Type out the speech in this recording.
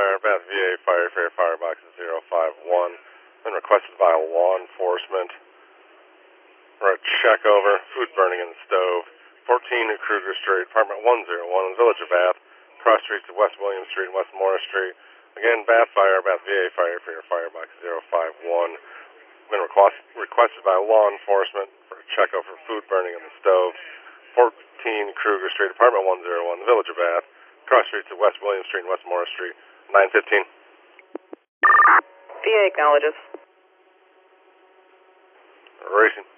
fire, Bath VA Fire Fair Firebox 051. Been requested by law enforcement for a check over food burning in the stove. 14 New Kruger Street, apartment 101 in the village of Bath. Cross streets of West William Street and West Morris Street. Again, Bath Fire, Bath VA Fire Fair Firebox 051. Been requested by law enforcement for a check over food burning in the stove. 14 Kruger Street, apartment 101 in the village of Bath. Cross streets of West William Street and West Morris Street. 915. VA acknowledges. Racing.